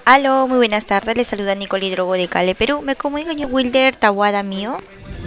Aló, muy buenas tardes. Les saluda Nicole Hidrogo de Cali, Perú. Me comunico con Wilder Tawada mío.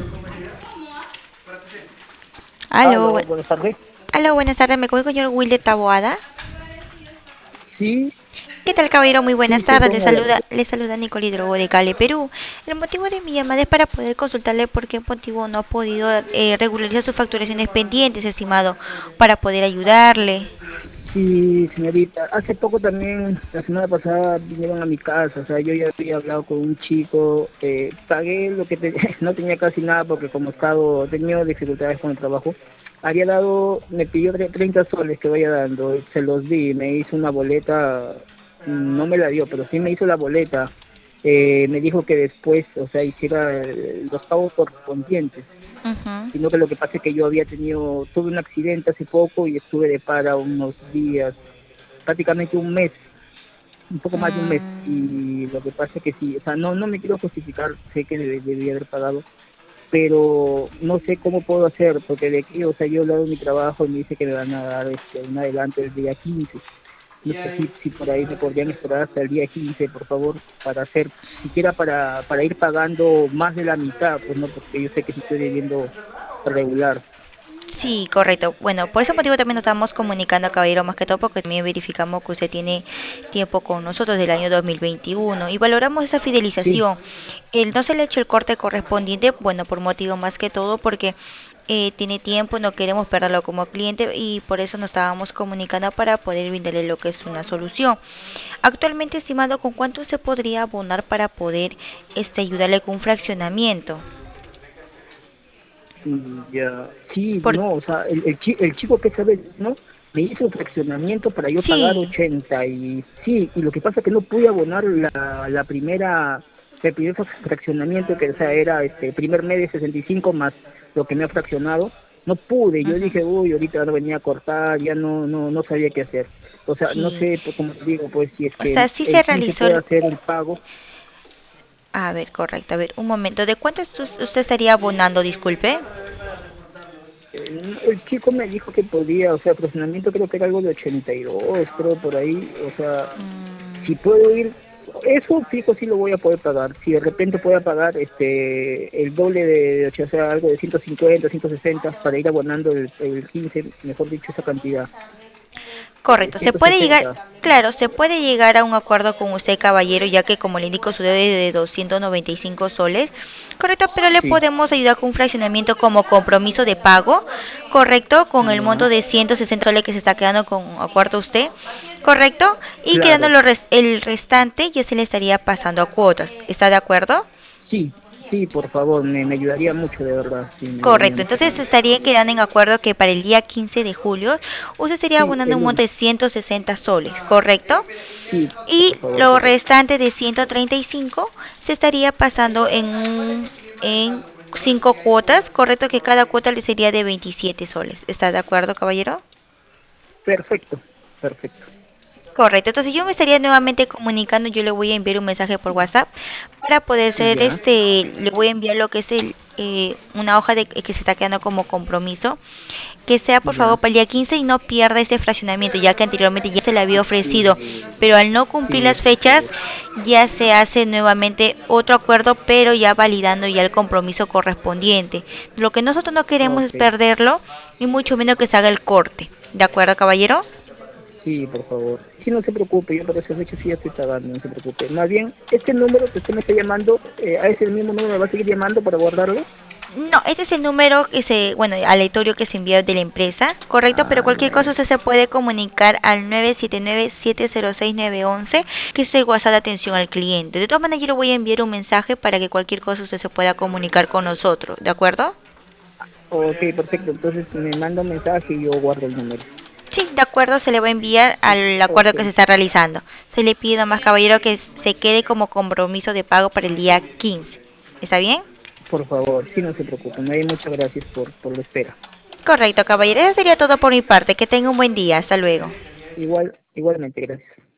Aló, Aló, buenas tardes. aló, buenas tardes. Me comunico con Wilder Tawada. Sí, ¿Qué tal, caballero? Muy buenas sí, sí, tardes. con él. Les saluda Nicole Hidrogo de Cali, Perú. El motivo de mi llamada es para poder consultarle por qué motivo no ha podido regularizar sus facturaciones pendientes, estimado, para poder ayudarle. Sí, señorita. Hace poco también, la semana pasada, vinieron a mi casa. O sea, yo ya había hablado con un chico. Pagué lo que no tenía casi nada porque como estado, he tenido dificultades con el trabajo. Había dado, me pidió 30 soles que vaya dando. Se los di, me hizo una boleta. No me la dio, pero sí me hizo la boleta. Me dijo que después, o sea, hiciera los pagos correspondientes. Ujú. Sino que lo que pasa es que yo tuve un accidente hace poco y estuve de para unos días, prácticamente un mes, un poco más de un mes, Mm, y lo que pasa es que sí, o sea, no me quiero justificar, sé que debía haber pagado, pero no sé cómo puedo hacer, porque de aquí, o sea, yo he hablado de mi trabajo y me dice que me van a dar un adelanto el día 15. No sé si por ahí me podrían esperar hasta el día 15, por favor, para hacer, siquiera para ir pagando más de la mitad, pues no, porque yo sé que sí estoy debiendo regular. Sí, correcto. Bueno, por ese motivo también nos estamos comunicando, caballero, más que todo porque también verificamos que usted tiene tiempo con nosotros del año 2021 y valoramos esa Sí, fidelización. No se le ha hecho el corte correspondiente, bueno, por motivo más que todo porque tiene tiempo, no queremos perderlo como cliente y por eso nos estábamos comunicando para poder brindarle lo que es una solución. Actualmente, estimado, ¿con cuánto se podría abonar para poder ayudarle con un fraccionamiento? ya, sí, Por, no, o sea, el chico que sabe, ¿no? Me hizo un fraccionamiento para yo pagar sí. 80 y sí, y lo que pasa es que no pude abonar el primer fraccionamiento que, o sea, era el primer mes de 65 más lo que me ha fraccionado, no pude, yo Ujú. dije, uy, ahorita no venía a cortar, ya no sabía qué hacer. O sea, no Sí. sé, pues, como te digo, pues si es O sea, que sí se el 15 realizó puede hacer el pago. A ver, correcto. A ver, un momento. ¿De cuánto usted estaría abonando? Disculpe. El chico me dijo que podía, o sea, fraccionamiento creo que era algo de 82, creo por ahí, o sea, si Mm, puedo ir, eso fijo sí lo voy a poder pagar. Si de repente puedo pagar el doble o sea, algo de 150, 160 para ir abonando el 15, mejor dicho, esa cantidad. correcto. Se puede llegar, 160. claro, se puede llegar a un acuerdo con usted, caballero, ya que como le indico, su debe de 295 soles. Correcto, pero le Sí, podemos ayudar con un fraccionamiento como compromiso de pago. Correcto, con el monto ya, de 160 soles que se está quedando con acuerdo usted. Correcto, y quedando claro. el restante ya se le estaría pasando a cuotas. ¿Está de acuerdo? Sí, sí, por favor, me ayudaría mucho, de verdad, sí, me ayudaría Correcto, mucho. entonces estaría quedando en acuerdo que para el día 15 de julio usted estaría Sí, abonando el un monto lunes. de 160 soles, ¿correcto? Sí, Y por favor, lo correcto. restante de 135 se estaría pasando en 5 cuotas, correcto, que cada cuota le sería de 27 soles. ¿Está de acuerdo, caballero? Perfecto, perfecto. Correcto, entonces yo me estaría nuevamente comunicando, yo le voy a enviar un mensaje por WhatsApp para poder ser Ya, le voy a enviar lo que es una hoja de que se está quedando como compromiso, que sea por favor ya. para el día 15 y no pierda ese fraccionamiento, ya que anteriormente ya se le había ofrecido, Sí, pero al no cumplir sí, las por fechas favor. ya se hace nuevamente otro acuerdo, pero ya validando ya el compromiso correspondiente. Lo que nosotros no queremos es Ok, perderlo y mucho menos que se haga el corte. ¿De acuerdo, caballero? sí, por favor. Sí, no se preocupe, yo para esa fecha sí ya estoy pagando, no se preocupe. Más bien, este número que usted me está llamando, ¿a ese mismo número me va a seguir llamando para guardarlo? No, este es el número bueno, aleatorio que se envía de la empresa, correcto, pero Ah, cualquier cosa ya. usted se puede comunicar al 979-706-911, que es el WhatsApp de atención al cliente. De todas maneras, yo le voy a enviar un mensaje para que cualquier cosa usted se pueda comunicar con nosotros, ¿de acuerdo? Ok, perfecto. Entonces me manda un mensaje y yo guardo el número. Sí, de acuerdo, se le va a enviar al acuerdo Ok, que se está realizando. Se le pide más, caballero, que se quede como compromiso de pago para el día 15. ¿Está bien? por favor, sí, no se preocupe. No hay muchas gracias por la espera. Correcto, caballero. Eso sería todo por mi parte. Que tenga un buen día. Hasta luego. Igualmente, gracias.